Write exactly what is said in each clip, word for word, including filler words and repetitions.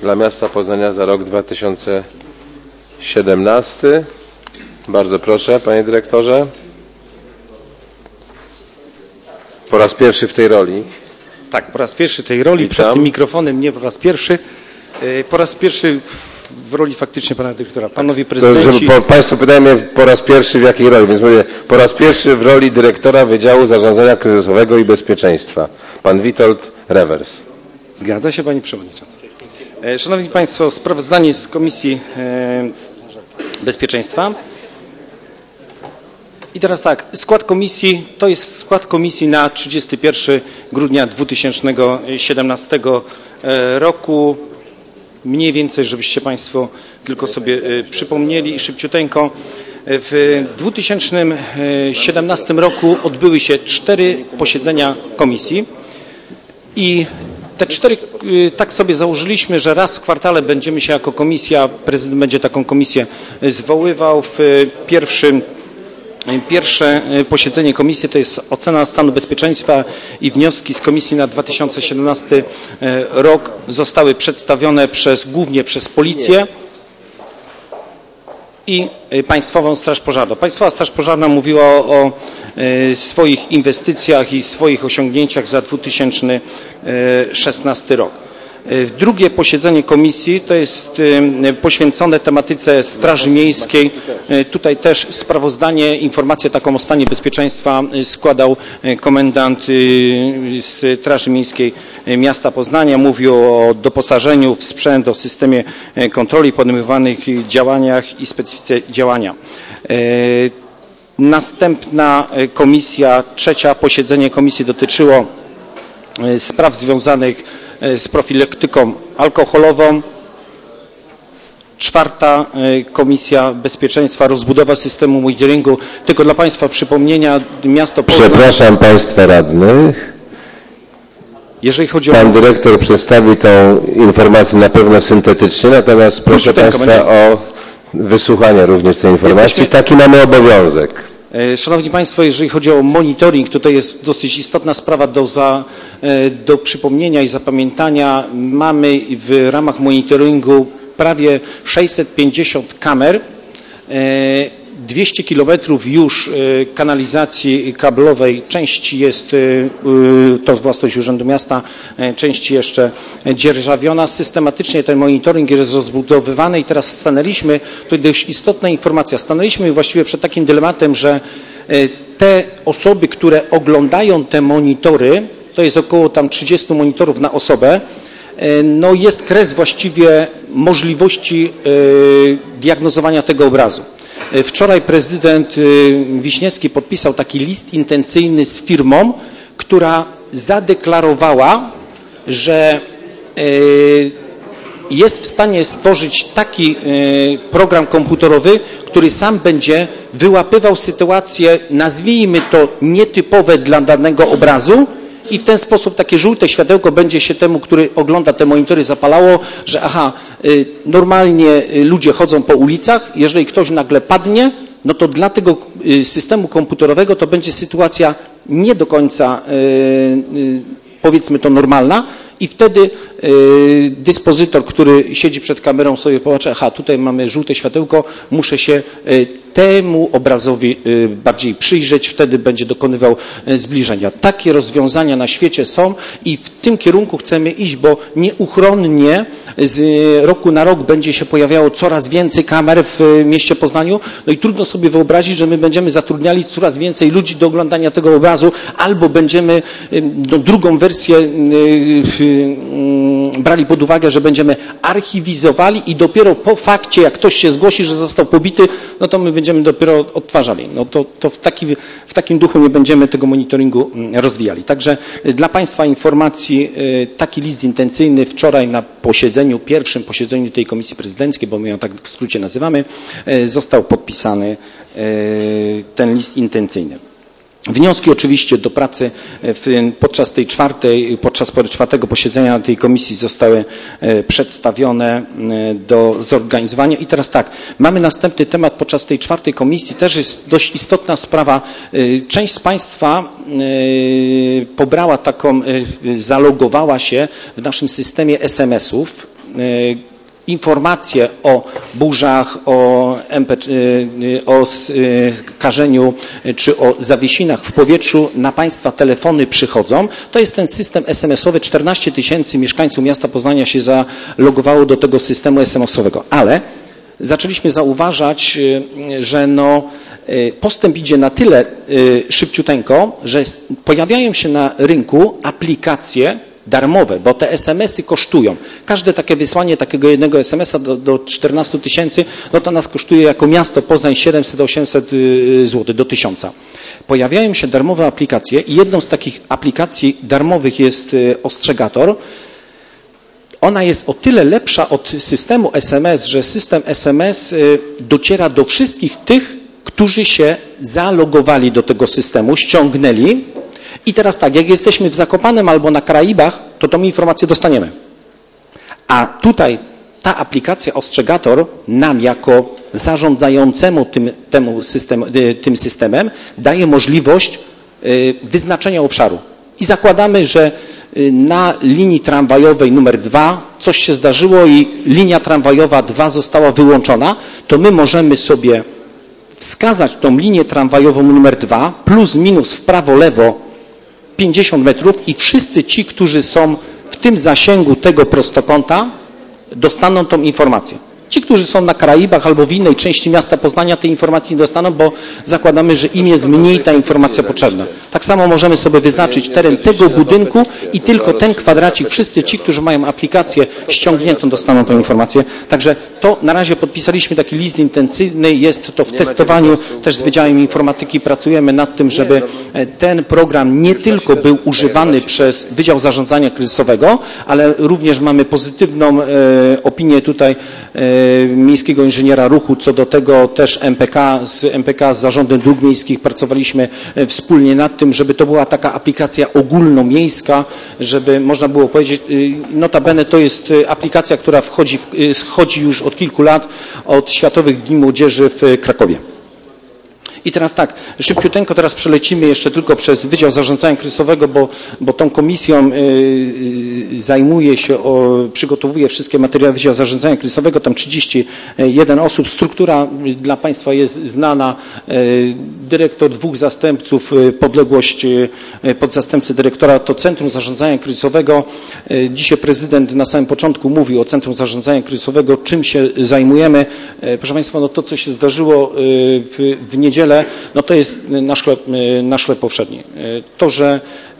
dla miasta Poznania za rok dwa tysiące siedemnasty. Bardzo proszę, panie dyrektorze. Po raz pierwszy w tej roli. Tak, po raz pierwszy w tej roli, Witam. przed tym mikrofonem nie po raz pierwszy. Po raz pierwszy w roli faktycznie pana dyrektora. Panowie prezydenci. To, żeby po, państwo pytają mnie po raz pierwszy w jakiej roli, więc mówię po raz pierwszy w roli dyrektora Wydziału Zarządzania Kryzysowego i Bezpieczeństwa. Pan Witold Rewers. Zgadza się, panie przewodniczący. Szanowni państwo, sprawozdanie z Komisji Bezpieczeństwa. I teraz tak, skład komisji to jest skład komisji na trzydziestego pierwszego grudnia dwa tysiące siedemnastego roku. Mniej więcej, żebyście państwo tylko sobie przypomnieli i szybciuteńko. W dwa tysiące siedemnastym roku odbyły się cztery posiedzenia komisji i te cztery, tak sobie założyliśmy, że raz w kwartale będziemy się jako komisja, prezydent będzie taką komisję zwoływał. W pierwszym Pierwsze posiedzenie komisji to jest ocena stanu bezpieczeństwa i wnioski z komisji na dwa tysiące siedemnasty rok zostały przedstawione przez, głównie przez Policję i Państwową Straż Pożarną. Państwowa Straż Pożarna mówiła o, o swoich inwestycjach i swoich osiągnięciach za dwa tysiące szesnasty rok. Drugie posiedzenie komisji to jest poświęcone tematyce Straży Miejskiej. Tutaj też sprawozdanie, informację taką o stanie bezpieczeństwa składał komendant Straży Miejskiej miasta Poznania. Mówił o doposażeniu w sprzęt, o systemie kontroli, podejmowanych działaniach i specyfice działania. Następna komisja, trzecie posiedzenie komisji dotyczyło spraw związanych z profilaktyką alkoholową. Czwarta Komisja Bezpieczeństwa, rozbudowa systemu monitoringu. Tylko dla państwa przypomnienia, miasto Poznań... Przepraszam państwa radnych. Jeżeli chodzi o... Pan dyrektor przedstawi tą informację na pewno syntetycznie, natomiast proszę państwa będzie... o wysłuchanie również tej informacji. Jesteśmy... Taki mamy obowiązek. Szanowni Państwo, jeżeli chodzi o monitoring, to to jest dosyć istotna sprawa do, za, do przypomnienia i zapamiętania. Mamy w ramach monitoringu prawie sześćset pięćdziesiąt kamer, dwieście kilometrów już kanalizacji kablowej, część jest, to własność Urzędu Miasta, część jeszcze dzierżawiona. Systematycznie ten monitoring jest rozbudowywany i teraz stanęliśmy, to dość istotna informacja, stanęliśmy właściwie przed takim dylematem, że te osoby, które oglądają te monitory, to jest około tam trzydziestu monitorów na osobę, no jest kres właściwie możliwości diagnozowania tego obrazu. Wczoraj prezydent Wiśniewski podpisał taki list intencyjny z firmą, która zadeklarowała, że jest w stanie stworzyć taki program komputerowy, który sam będzie wyłapywał sytuacje, nazwijmy to nietypowe dla danego obrazu, i w ten sposób takie żółte światełko będzie się temu, który ogląda te monitory, zapalało, że aha, normalnie ludzie chodzą po ulicach, jeżeli ktoś nagle padnie, no to dla tego systemu komputerowego to będzie sytuacja nie do końca, powiedzmy to, normalna i wtedy dyspozytor, który siedzi przed kamerą, sobie popatrzy, aha, tutaj mamy żółte światełko, muszę się temu obrazowi bardziej przyjrzeć, wtedy będzie dokonywał zbliżenia. Takie rozwiązania na świecie są i w tym kierunku chcemy iść, bo nieuchronnie z roku na rok będzie się pojawiało coraz więcej kamer w mieście Poznaniu, no i trudno sobie wyobrazić, że my będziemy zatrudniali coraz więcej ludzi do oglądania tego obrazu, albo będziemy no, drugą wersję brali pod uwagę, że będziemy archiwizowali i dopiero po fakcie, jak ktoś się zgłosi, że został pobity, no to my będziemy dopiero odtwarzali. No to, to w, taki, w takim duchu nie będziemy tego monitoringu rozwijali. Także dla państwa informacji taki list intencyjny wczoraj na posiedzeniu, pierwszym posiedzeniu tej Komisji Prezydenckiej, bo my ją tak w skrócie nazywamy, został podpisany ten list intencyjny. Wnioski oczywiście do pracy w, podczas tej czwartej, podczas czwartego posiedzenia tej komisji zostały przedstawione do zorganizowania. I teraz tak, mamy następny temat podczas tej czwartej komisji, też jest dość istotna sprawa. Część z państwa pobrała taką, zalogowała się w naszym systemie es em esów. informacje o burzach, o, M P, o skażeniu czy o zawiesinach w powietrzu na Państwa telefony przychodzą. To jest ten system es em esowy. czternaście tysięcy mieszkańców miasta Poznania się zalogowało do tego systemu es em esowego, ale zaczęliśmy zauważać, że no, postęp idzie na tyle szybciuteńko, że pojawiają się na rynku aplikacje darmowe, bo te es em esy kosztują. Każde takie wysłanie takiego jednego es em esa do, do czternastu tysięcy, no to nas kosztuje jako miasto Poznań siedemset osiemset złotych do tysiąca. Pojawiają się darmowe aplikacje i jedną z takich aplikacji darmowych jest Ostrzegator. Ona jest o tyle lepsza od systemu es em es, że system es em es dociera do wszystkich tych, którzy się zalogowali do tego systemu, ściągnęli. I teraz tak, jak jesteśmy w Zakopanem albo na Karaibach, to tą informację dostaniemy. A tutaj ta aplikacja Ostrzegator nam jako zarządzającemu tym, temu system, tym systemem daje możliwość wyznaczenia obszaru. I zakładamy, że na linii tramwajowej numer dwa coś się zdarzyło i linia tramwajowa dwa została wyłączona, to my możemy sobie wskazać tą linię tramwajową numer dwa plus minus w prawo, lewo pięćdziesiąt metrów i wszyscy ci, którzy są w tym zasięgu tego prostokąta, dostaną tą informację. Ci, którzy są na Karaibach albo w innej części miasta Poznania, tej informacji nie dostaną, bo zakładamy, że im jest mniej ta informacja potrzebna. Tak samo możemy sobie wyznaczyć teren tego budynku i tylko ten kwadracik, wszyscy ci, którzy mają aplikację ściągniętą, dostaną tę informację. Także to na razie podpisaliśmy taki list intensywny, jest to w testowaniu, też z Wydziałem Informatyki pracujemy nad tym, żeby ten program nie tylko był używany przez Wydział Zarządzania Kryzysowego, ale również mamy pozytywną opinię tutaj Miejskiego Inżyniera Ruchu, co do tego też M P K, z M P K, z Zarządem Dróg Miejskich pracowaliśmy wspólnie nad tym, żeby to była taka aplikacja ogólnomiejska, żeby można było powiedzieć, notabene to jest aplikacja, która wchodzi, wchodzi już od kilku lat od Światowych Dni Młodzieży w Krakowie. I teraz tak, szybciuteńko teraz przelecimy jeszcze tylko przez Wydział Zarządzania Kryzysowego, bo, bo tą komisją y, zajmuje się, o, przygotowuje wszystkie materiały Wydziału Zarządzania Kryzysowego, tam trzydzieści jeden osób. Struktura dla Państwa jest znana. Y, dyrektor, dwóch zastępców, y, podległość y, podzastępcy dyrektora to Centrum Zarządzania Kryzysowego. Y, dzisiaj prezydent na samym początku mówił o Centrum Zarządzania Kryzysowego, czym się zajmujemy. Y, proszę Państwa, no to, co się zdarzyło y, w, w niedzielę, no to jest nasz chleb, nasz chleb powszedni. To, że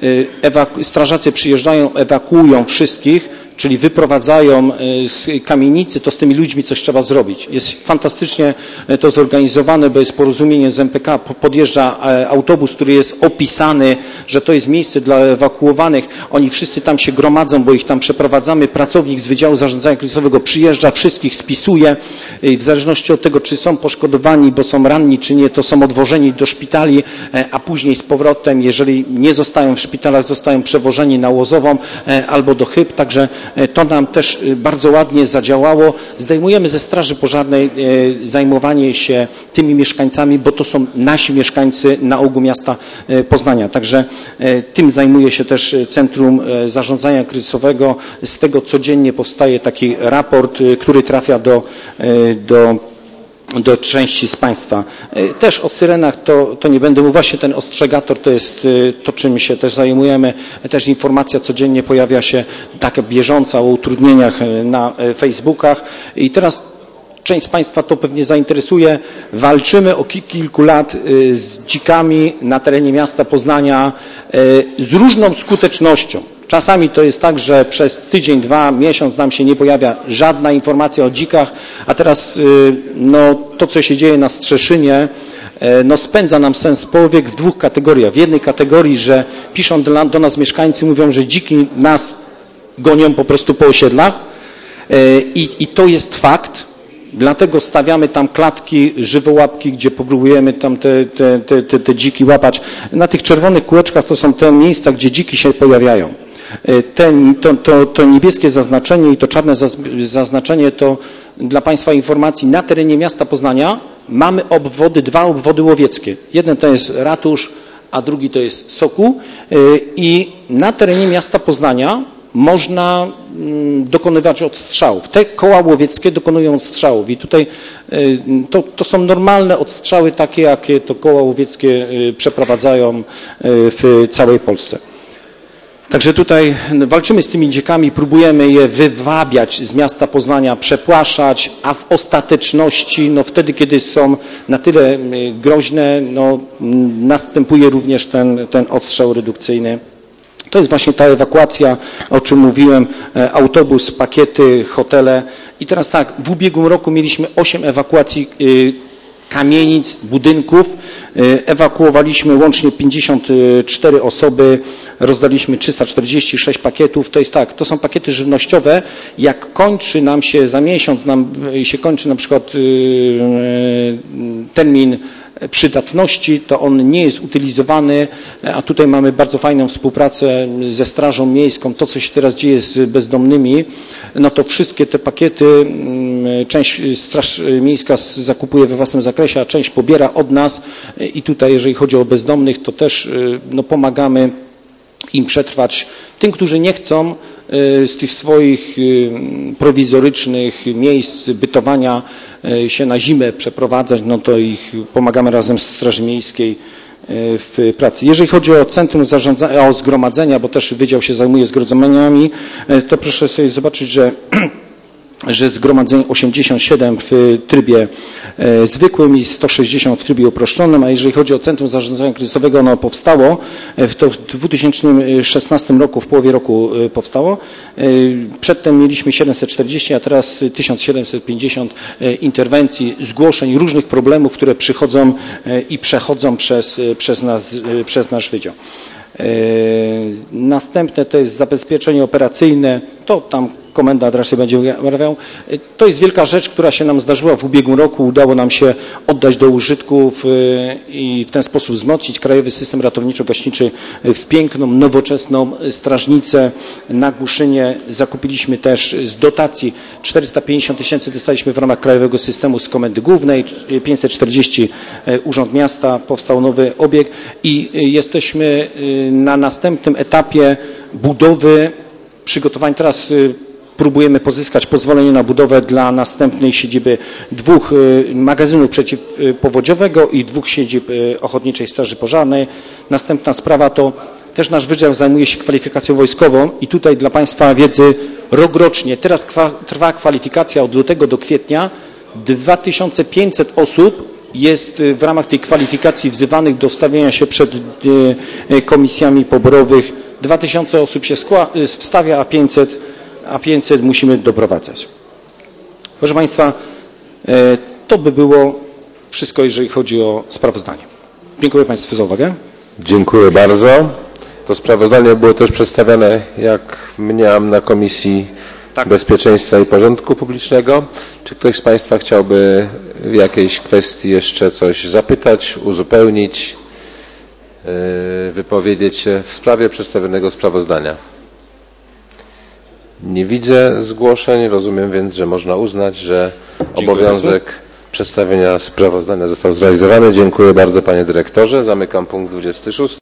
strażacy przyjeżdżają, ewakuują wszystkich, czyli wyprowadzają z kamienicy, to z tymi ludźmi coś trzeba zrobić. Jest fantastycznie to zorganizowane, bo jest porozumienie z M P K, podjeżdża autobus, który jest opisany, że to jest miejsce dla ewakuowanych. Oni wszyscy tam się gromadzą, bo ich tam przeprowadzamy. Pracownik z Wydziału Zarządzania Kryzysowego przyjeżdża, wszystkich spisuje. W zależności od tego, czy są poszkodowani, bo są ranni, czy nie, to są odwożeni do szpitali, a później z powrotem, jeżeli nie zostają w szpitalach, zostają przewożeni na Łozową albo do Chyb. Także to nam też bardzo ładnie zadziałało. Zdejmujemy ze Straży Pożarnej zajmowanie się tymi mieszkańcami, bo to są nasi mieszkańcy na ogół miasta Poznania. Także tym zajmuje się też Centrum Zarządzania Kryzysowego. Z tego codziennie powstaje taki raport, który trafia do, do do części z Państwa. Też o syrenach to, to nie będę mówił. Właśnie ten Ostrzegator to jest to, czym się też zajmujemy. Też informacja codziennie pojawia się taka bieżąca o utrudnieniach na Facebookach. I teraz część z Państwa to pewnie zainteresuje. Walczymy od kilku lat z dzikami na terenie miasta Poznania z różną skutecznością. Czasami to jest tak, że przez tydzień, dwa, miesiąc nam się nie pojawia żadna informacja o dzikach, a teraz no, to, co się dzieje na Strzeszynie, no, spędza nam sens powiek w dwóch kategoriach. W jednej kategorii, że piszą do, do nas mieszkańcy, mówią, że dziki nas gonią po prostu po osiedlach i, i to jest fakt. Dlatego stawiamy tam klatki, żywołapki, gdzie próbujemy tam te, te, te, te, te dziki łapać. Na tych czerwonych kółeczkach to są te miejsca, gdzie dziki się pojawiają. Ten, to, to, to niebieskie zaznaczenie i to czarne zaznaczenie to dla Państwa informacji, na terenie miasta Poznania mamy obwody, dwa obwody łowieckie. Jeden to jest Ratusz, a drugi to jest Sokół i na terenie miasta Poznania można dokonywać odstrzałów. Te koła łowieckie dokonują odstrzałów i tutaj to, to są normalne odstrzały takie, jakie to koła łowieckie przeprowadzają w całej Polsce. Także tutaj walczymy z tymi dziekami, próbujemy je wywabiać z miasta Poznania, przepłaszać, a w ostateczności, no wtedy, kiedy są na tyle groźne, no następuje również ten, ten odstrzał redukcyjny. To jest właśnie ta ewakuacja, o czym mówiłem, autobus, pakiety, hotele. I teraz tak, w ubiegłym roku mieliśmy osiem ewakuacji kamienic, budynków. Ewakuowaliśmy łącznie pięćdziesiąt cztery osoby, rozdaliśmy trzysta czterdzieści sześć pakietów. To jest tak, to są pakiety żywnościowe. Jak kończy nam się, za miesiąc nam się kończy na przykład termin przydatności, to on nie jest utylizowany, a tutaj mamy bardzo fajną współpracę ze Strażą Miejską. To, co się teraz dzieje z bezdomnymi, no to wszystkie te pakiety, część Straż Miejska zakupuje we własnym zakresie, a część pobiera od nas i tutaj, jeżeli chodzi o bezdomnych, to też no, pomagamy im przetrwać. Tym, którzy nie chcą z tych swoich prowizorycznych miejsc bytowania się na zimę przeprowadzać, no to ich pomagamy razem z Straży Miejskiej w pracy. Jeżeli chodzi o Centrum Zarządzania, o zgromadzenia, bo też Wydział się zajmuje zgromadzeniami, to proszę sobie zobaczyć, że że zgromadzeń osiemdziesiąt siedem w trybie e, zwykłym i sto sześćdziesiąt w trybie uproszczonym, a jeżeli chodzi o Centrum Zarządzania Kryzysowego, ono powstało, e, to w dwa tysiące szesnastym roku, w połowie roku e, powstało. E, przedtem mieliśmy siedemset czterdzieści, a teraz tysiąc siedemset pięćdziesiąt e, interwencji, zgłoszeń, różnych problemów, które przychodzą e, i przechodzą przez, przez, nas, e, przez nasz wydział. E, następne to jest zabezpieczenie operacyjne, to tam komendant raczej będzie omawiał. To jest wielka rzecz, która się nam zdarzyła w ubiegłym roku. Udało nam się oddać do użytku w, i w ten sposób wzmocnić Krajowy System Ratowniczo-Gaśniczy w piękną, nowoczesną strażnicę na Głuszynie. Zakupiliśmy też z dotacji czterysta pięćdziesiąt tysięcy dostaliśmy w ramach Krajowego Systemu z Komendy Głównej, pięćset czterdzieści Urząd Miasta, powstał nowy obiekt i jesteśmy na następnym etapie budowy przygotowań. Teraz próbujemy pozyskać pozwolenie na budowę dla następnej siedziby dwóch magazynów przeciwpowodziowego i dwóch siedzib Ochotniczej Straży Pożarnej. Następna sprawa to też nasz wydział zajmuje się kwalifikacją wojskową i tutaj dla Państwa wiedzy rokrocznie, teraz kwa, trwa kwalifikacja od lutego do kwietnia, dwa tysiące pięćset osób jest w ramach tej kwalifikacji wzywanych do stawienia się przed komisjami poborowych. dwa tysiące osób się wstawia, a pięćset, a pięćset musimy doprowadzać. Proszę Państwa, to by było wszystko, jeżeli chodzi o sprawozdanie. Dziękuję Państwu za uwagę. Dziękuję bardzo. To sprawozdanie było też przedstawiane, jak mniam, na Komisji tak. Bezpieczeństwa i Porządku Publicznego. Czy ktoś z Państwa chciałby w jakiejś kwestii jeszcze coś zapytać, uzupełnić, wypowiedzieć się w sprawie przedstawionego sprawozdania? Nie widzę zgłoszeń, rozumiem więc, że można uznać, że Dziękuję obowiązek bardzo. Przedstawienia sprawozdania został zrealizowany. Dziękuję bardzo Panie Dyrektorze. Zamykam punkt dwudziesty szósty.